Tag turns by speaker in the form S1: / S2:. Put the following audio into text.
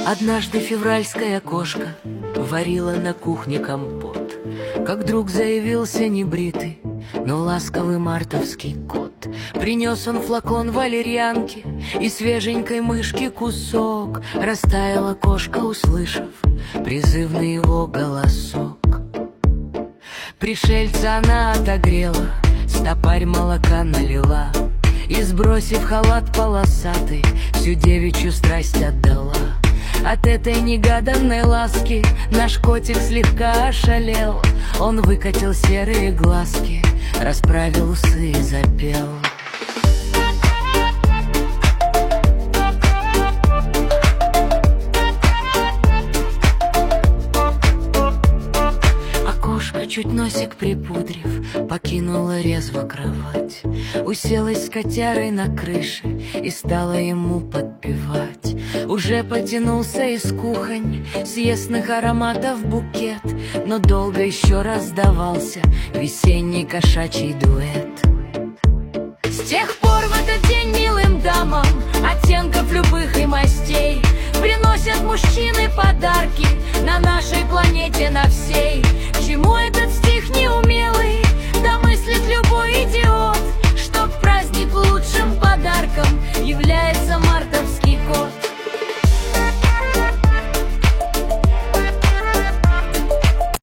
S1: Однажды февральская кошка варила на кухне компот, как вдруг заявился небритый, но ласковый мартовский кот. Принес он флакон валерьянки и свеженькой мышки кусок. Растаяла кошка, услышав призывный его голосок. Пришельца она отогрела, стопарь молока налила и, сбросив халат полосатый, всю девичью страсть отдала. От этой негаданной ласки наш котик слегка ошалел. Он выкатил серые глазки, расправил усы и запел. Чуть носик припудрив, покинула резво кровать, уселась с котярой на крыше и стала ему подпевать. Уже потянулся из кухонь съестных ароматов букет, но долго еще раздавался весенний кошачий дуэт. С тех пор в этот день милым дамам оттенков любых и мастей приносят мужчины подарки на нашей планете, на всей. Чему этот стих не умел